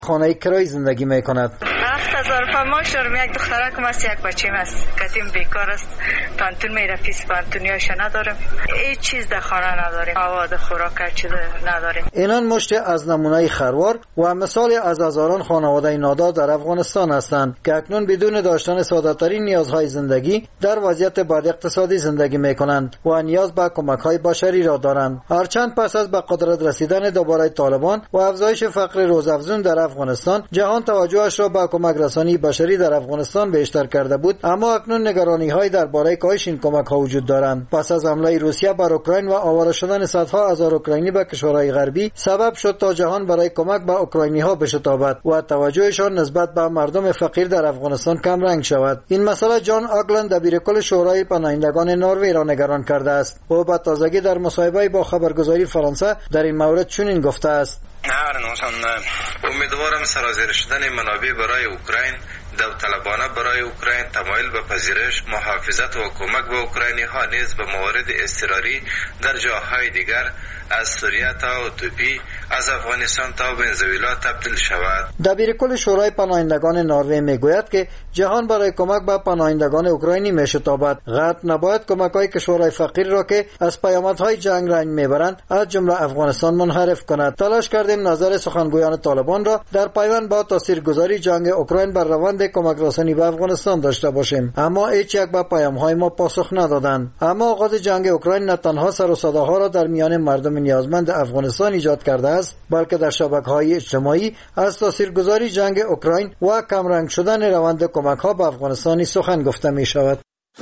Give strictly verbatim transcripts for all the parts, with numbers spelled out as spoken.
خانه کرایی زندگی میکند. هفت هزار فرمایش دارم. یک دخترکم است، یک بچه‌م است. کتیم بیکار است. پانتون میره پیس پانتونیاش ندارم. هیچ چیز در خانه نداریم. مواد خوراک چیز نداریم. اینان مشت از نمونه خروار و مثال از هزاران خانواده نادار در افغانستان هستند که اکنون بدون داشتن ساده‌ترین نیازهای زندگی در وضعیت بد اقتصادی زندگی میکنند و نیاز به کمک‌های بشری را دارند. هرچند پس از به قدرت رسیدن دوباره طالبان و افزایش فقر روزافزون در افغانستان، جهان توجهش را به کمک رسانی بشری در افغانستان بیشتر کرده بود، اما اکنون نگرانی‌های درباره کاهش این کمک‌ها وجود دارند. پس از حمله روسیه بر اوکراین و آواره شدن صدها هزار اوکراینی به کشورهای غربی سبب شد تا جهان برای کمک به اوکراینی‌ها بشتابد و توجهشان نسبت به مردم فقیر در افغانستان کم رنگ شود. این مسئله جان آگلند دبیرکل شورای پناهندگان نروژ را نگران کرده است. او به تازگی در مصاحبه با خبرگزاری فرانسه در این مورد چنین گفته است: امیدوارم سرازیر شدن منابع برای اوکراین، داوطلبانه برای اوکراین، تمایل به پذیرش، محافظت و کمک به اوکراینی ها نیز به موارد اضطراری در جاهای دیگر از سوریه تا اتوپی، از افغانستان تا ونزوئلا تبدیل شود. دبیرکل شورای پناهندگان نروژ میگوید که جهان برای کمک به پناهندگان اوکراینی میشتابد. غرب نباید کمک‌های کشورهای فقیر را که از پیامدهای جنگ رنج میبرند از جمله افغانستان منحرف کند. تلاش کردیم نظر سخنگویان طالبان را در پیوند با تاثیرگذاری جنگ اوکراین بر روند کمک رسانی به افغانستان داشته باشیم، اما هیچ یک به پیام‌های ما پاسخ ندادند. اما آغاز جنگ اوکراین نه تنها سر و صداها را در میان مردم نیازمند افغانستان ایجاد کرده است، بلکه در شبکه‌های اجتماعی از تاثیرگذاری جنگ اوکراین و کمرنگ شدن روند کمک‌ها به افغانستان سخن گفته می‌شود.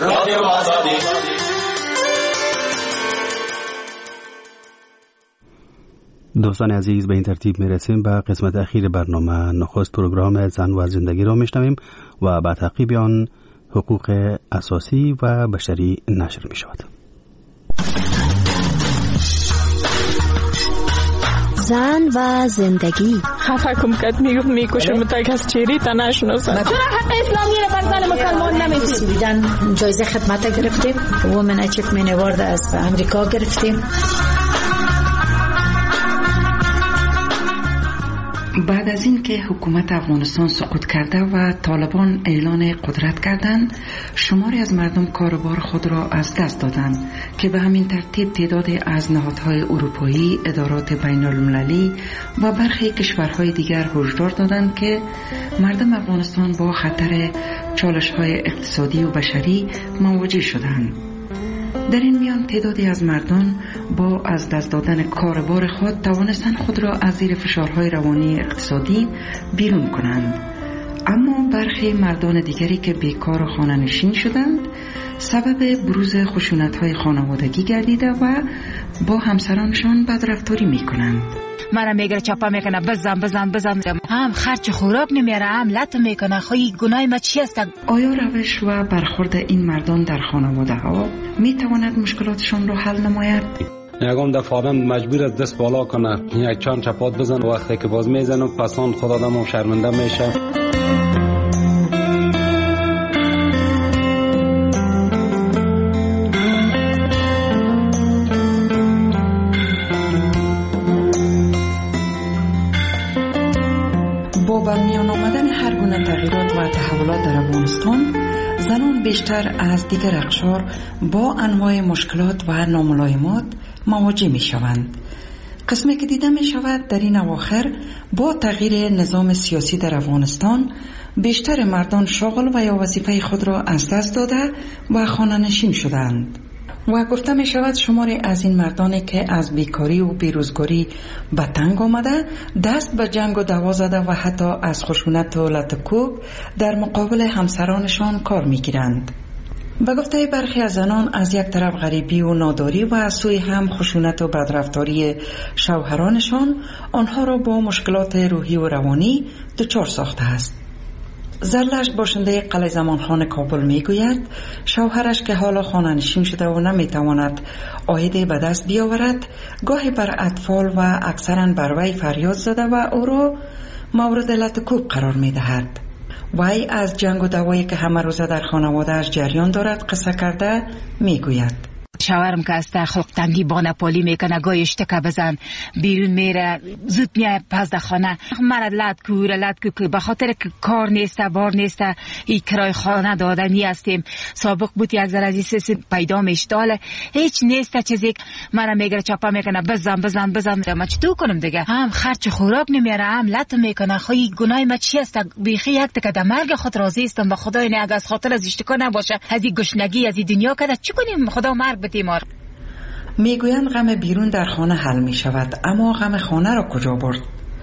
دوستان عزیز، به این ترتیب میرسیم به قسمت اخیر برنامه. نخست پروگرام زن و زندگی را میشنویم و بعد تعقیب آن حقوق اساسی و بشری نشر می شود. زن و زندگی. خفه کم کد میگفت میکشم تا کس چیری تا نشناسم. چرا حق اسلامی رو بر زن مسلمان نمیدید؟ بیدن جایزه خدمت گرفتیم، وومن اچیومنت اوارد از امریکا گرفتیم. بعد از این که حکومت افغانستان سقوط کرده و طالبان اعلان قدرت کردند، شماری از مردم کاروبار خود را از دست دادند که به همین ترتیب تعدادی از نهادهای اروپایی، ادارات بین المللی و برخی کشورهای دیگر هشدار دادند که مردم افغانستان با خطر چالش‌های اقتصادی و بشری مواجه شدند. در این میان تعدادی از مردم با از دست دادن کاروبار خود توانستند خود را از زیر فشارهای روانی اقتصادی بیرون کنند، اما برخی مردان دیگری که بیکار و خانه‌نشین شدند سبب بروز خشونت‌های خانوادگی گردیده و با همسرانشان بدرفتاری می‌کنند. مرا میگره چاپا میکنه بزن بزن بزن، هم خرج خوراک نمیاره، هم لط میکنه. خواهی گناه ما چی است؟ آیا روش و برخورد این مردان در خانواده ها میتواند مشکلاتشان را حل نماید؟ یکم دفعه آدم مجبور است دست بالا کنه، یک چند چپات بزن، وقتی که باز میزنه پسان خود آدم شرمنده میشه. با برمیان آمدن هر گونه تغییرات و تحولات در افغانستان، زنان بیشتر از دیگر اقشار با انواع مشکلات و ناملایمات مواجه می شوند. قسمی که دیده می شود در این اواخر با تغییر نظام سیاسی در افغانستان، بیشتر مردان شغل و یا وظیفه خود را از دست داده و خانه‌نشین شدند. و گفته می شود شماری از این مردانی که از بیکاری و بیروزگاری به تنگ آمده دست به جنگ و دعوا زده و حتی از خشونت و لطکوب در مقابل همسرانشان کار می گیرند. به گفته برخی از زنان، از یک طرف غریبی و ناداری و از سوی هم خشونت و بدرفتاری شوهرانشان آنها را با مشکلات روحی و روانی دچار ساخته است. زرلشت باشنده قلعه زمانخان کابل میگوید شوهرش که حالا خانه‌نشین شده و نمیتواند عایدی به دست بیاورد، گاهی بر اطفال و اکثرا بر وی فریاد زده و او را مورد لطکوب قرار میدهد. وی از جنگ و دعوایی که همه روزه در خانواده‌اش جریان دارد قصه کرده میگوید شوهرم که است خلق تنگی بانپالی میکنه، گاهی اشتکه بزن بیرون میره، زود میاد پس در خانه مرا لد کوره لد کو، به خاطر که کار نیسته بار نیسته، این کرای خانه دادنی هستیم. سابق بود یک ذره از این پیدا میشتاله هیچ نیسته چیزی، مرا میگره چاپا میکنه بزن بزن بزن، ما چطور کنم دیگه؟ هم خرچ خوراک نمیاره، هم لط میکنه. خواهی گناه ما چی است؟ بیخی یک تکه در مرگ خود راضی استم، به خدای نه اگه از خاطر از اشتکا نباشه، از این گشنگی از این دنیا کده چی کنیم؟ خدا مرگ بده ما. میگویند غم بیرون در خانه حل می شود، اما غم خانه را کجا برد؟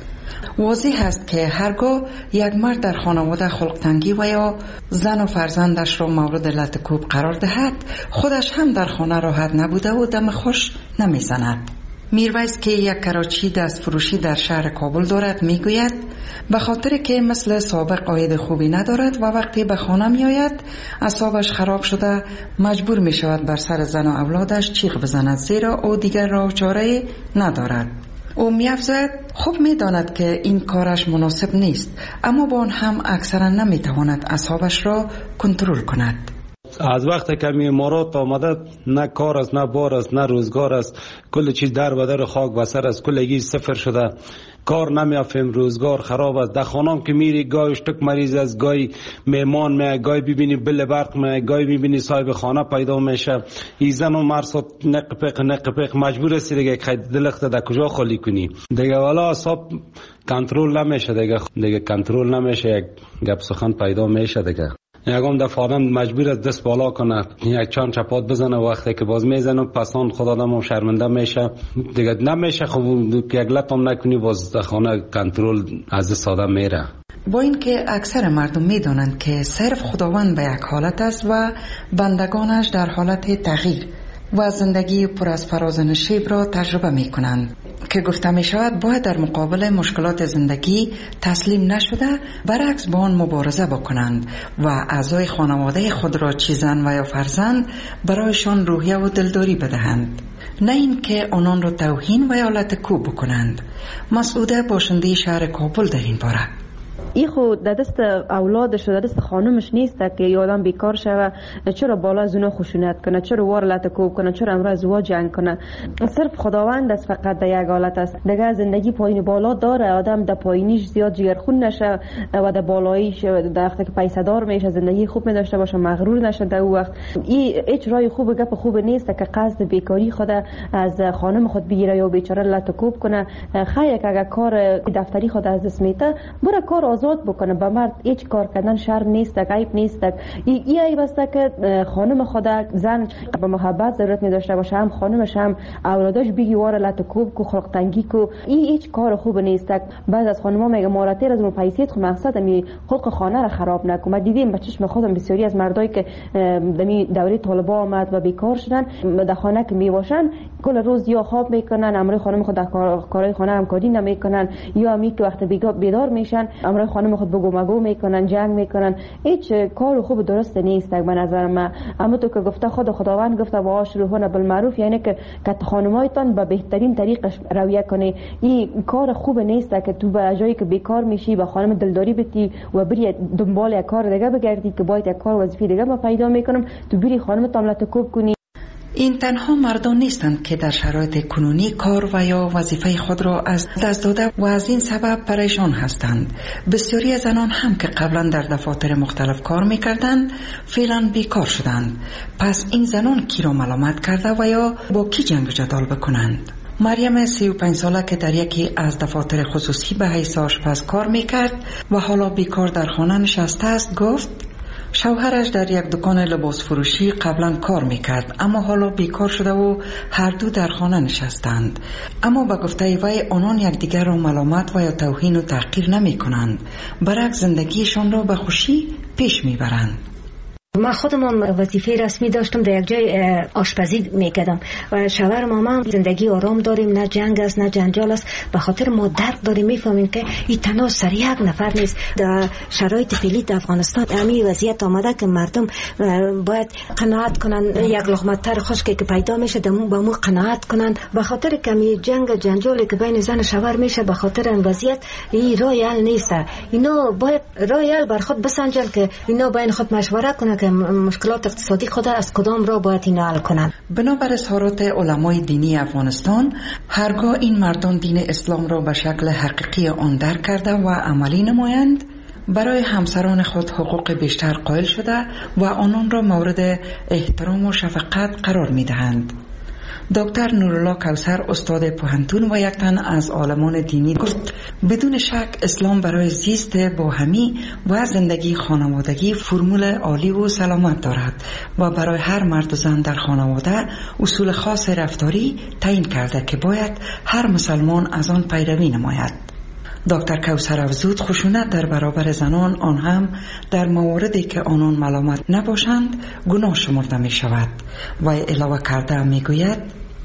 واضح است که هرگاه یک مرد در خانواده خلق تنگی و یا زن و فرزندش را مورد لطکوب قرار دهد، خودش هم در خانه راحت نبوده و دم خوش نمی زند. میرویس که یک کراچی دست فروشی در شهر کابل دارد میگوید به خاطر که مثل سابق عاید خوبی ندارد و وقتی به خانه می آید اعصابش خراب شده مجبور می شود بر سر زن و اولادش چیغ بزند، زیرا او دیگر راه چاره ندارد. او می افزاید خوب می داند که این کارش مناسب نیست، اما با آن هم اکثرا نمی تواند اعصابش را کنترل کند. از وقتی که می امارات آمده نه کار است نه بار است نه روزگار است، کل چیز در و در خاک بسر است، کلگی صفر شده، کار نمیافیم، روزگار خراب است. در خانم که میری گاهی اشتک مریض است، گاهی میمان می، گاهی ببینی بل برق می، گاهی ببینی صاحب خانه پیدا میشه. این زن و مرد نق پق نق پق مجبور است دیگه که دلخت در کجا خالی کنی دیگه، والا حساب کنترل نمیشه دیگه، دیگه کنترل نمیشه، یک گپ سخن پیدا میشه دیگه. یکم دفعه آدم مجبور است دست بالا کنه، یک چند چپات بزنه، وقتی که باز میزنه پسان خود آدم شرمنده میشه دیگه، نمیشه خب یک لطم نکنی باز در خانه کنترل از دست آدم میره. با اینکه اکثر مردم میدونند که صرف خداوند به یک حالت است و بندگانش در حالت تغییر و زندگی پر از فراز و نشیب را تجربه می کنند که گفته می شود باید در مقابل مشکلات زندگی تسلیم نشده، برعکس با آن مبارزه بکنند و اعضای خانواده خود را چه زن و یا فرزند برایشان روحیه و دلداری بدهند، نه این که آنان را توهین و یا لطکوب بکنند. مسعوده باشنده شهر کابل در این باره: ای خود در دست اولادش و در دست خانمش نیست که یه آدم بیکار شوه، چرا بالا از اونا خشونت کنه، چرا وار لطکوب کنه، چرا امروز ازدواج جنگ کنه. صرف خداوند است فقط در یک حالت است دیگه. زندگی پایین بالا داره، آدم در پایینیش زیاد جگرخون نشه و در بالاییش در وقتی که پیسه دار میشه زندگی خوب می‌داشته باشه، مغرور نشه در اون وقت. این هیچ راه خوب گپ خوب نیست که قصد بیکاری خود از خانم خود بگیره یا بیچاره لطکوب کنه. خیر که اگر کار دفتری خود از دست میته بره کار آزاد بکنه. به مرد هیچ کار کردن شرم نیست، عیب نیست. این ای عیب است که خانم خود زن به محبت ضرورت می داشته باشه، هم خانمش هم اولادش بگی واره لطکوب کو خلق تنگی کو. این هیچ کار خوب نیست. بعض از خانم‌ها میگه ماراتر از اون پیسیت خو مقصد می خلق خانه را خراب نکن. ما دیدیم به چشم خودم بسیاری از مردایی که دمی دوره طالبا آمد و بیکار شدن در خانه که می باشن کل روز یا خواب میکنن، امروز خانم خود در کارهای خانه همکاری نمیکنن، یا می که وقت بیدار میشن امروز خانم خود بگو مگو میکنن، جنگ میکنن. هیچ کار خوب درست نیست به نظر من. اما تو که گفته خود خداوند گفته و عاشرون بالمعروف، یعنی که که خانمایتان به بهترین طریق رویه کنی. این کار خوب نیست که تو به جایی که بیکار میشی به خانم دلداری بتی و بری دنبال یک کار دیگه بگردی که باید یک کار وظیفه دیگه ما پیدا میکنم، تو بری خانم تام لطکوب کنی. این تنها مردان نیستند که در شرایط کنونی کار و یا وظیفه خود را از دست داده و از این سبب پریشان هستند. بسیاری از زنان هم که قبلا در دفاتر مختلف کار میکردند فعلا بیکار شدند. پس این زنان کی را ملامت کرده و یا با کی جنگ و جدال بکنند؟ مریم سی و پنج ساله که در یکی از دفاتر خصوصی به حیث آشپز کار میکرد و حالا بیکار در خانه نشسته است گفت شوهرش در یک دکان لباس فروشی قبلا کار میکرد، اما حالا بیکار شده و هر دو در خانه نشستند. اما به گفته وی آنان یکدیگر را ملامت و یا توهین و تحقیر نمی کنند، برعکس زندگیشان را به خوشی پیش میبرند. ما خودم وظیفه رسمی داشتم، در یک جای آشپزی میکردم و شوهر ماما زندگی آرام داریم، نه جنگ است نه جنجال است، به خاطر ما درک داریم، میفهمیم که این تنها سر یک نفر نیست. در شرایط فعلی در افغانستان همین وضعیت آمده که مردم باید قناعت کنن، یک لقمه تر خشکی که پیدا میشه دمو به مو قناعت کنن، به خاطر کمی جنگ جنجالی که بین زن و شوهر میشه، به خاطر این وضعیت این راه حل نیست. اینا باید راه حل بر خود بسنجن که اینا بین خود مشوره کنن که که مشکلات اقتصادی خود از کدام را باید این حل کنند. بنابر اظهارات علمای دینی افغانستان، هرگاه این مردان دین اسلام را به شکل حقیقی آن درک کرده و عملی نمایند، برای همسران خود حقوق بیشتر قائل شده و آنان را مورد احترام و شفقت قرار می دهند. دکتر نورالله کوثر، استاد پوهنتون و یک تن از عالمان دینی، گفت بدون شک اسلام برای زیست باهمی و زندگی خانوادگی فرمول عالی و سلامت دارد و برای هر مرد و زن در خانواده اصول خاص رفتاری تعیین کرده که باید هر مسلمان از آن پیروی نماید. دکتر کوثر افزود خشونت در برابر زنان، آن هم در مواردی که آنان ملامت نباشند، گناه شمرده می شود و علاوه کرده می گوید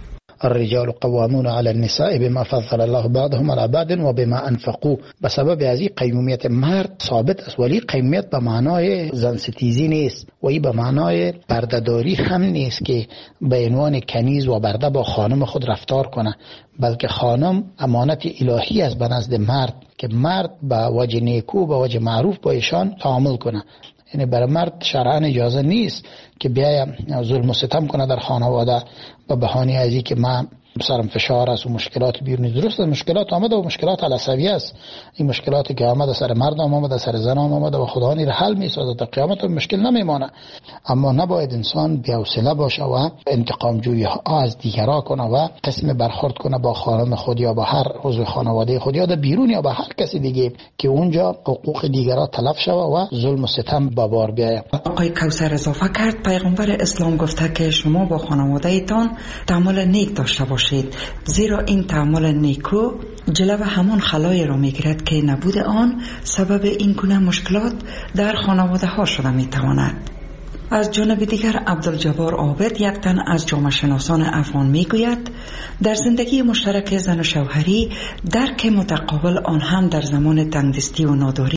الرجال قوامون على النساء بما فضل الله بعضهم على بعض و بما انفقوا. به سبب از این قیمومیت مرد ثابت است، ولی قیمومیت به معنای زن ستیزی نیست و این به معنای بردهداری هم نیست که به عنوان کنیز و برده با خانم خود رفتار کنه، بلکه خانم امانت الهی است به نزد مرد که مرد به وجه نیکو به وجه معروف با ایشان تعامل کنه. یعنی برای مرد شرعاً اجازه نیست که بیاید ظلم و ستم کنه در خانواده با بهانه از این که من سرم فشار است و مشکلات بیرونی. درست مشکلات آمده و مشکلات علصویه است، این مشکلاتی که آمده سر مرد آمده سر زن آمده و خدا آن را حل می‌سازد، تا قیامت مشکل نمیمانه. اما نباید انسان بی‌حوصله باشه و انتقام جویی از دیگران کنه و قسم برخورد کنه با خانم خود یا با هر عضو خانواده خود یا در بیرون یا با هر کسی دیگه که اونجا حقوق دیگران تلف شوه و ظلم و ستم به بار بیاید. آقای کوثر اضافه کرد پیغمبر اسلام گفته که شما با خانواده ایتان تعامل نیک داشته باشید، زیرا این تعامل نیکو جلو همون خلای را میگیرد که نبود آن سبب این گونه مشکلات در خانواده ها شده میتواند. از جانب دیگر عبدالجبار عابد، یک تن از جامعه شناسان افغان، میگوید در زندگی مشترک زن و شوهری درک متقابل، آن هم در زمان تنگدستی و ناداری،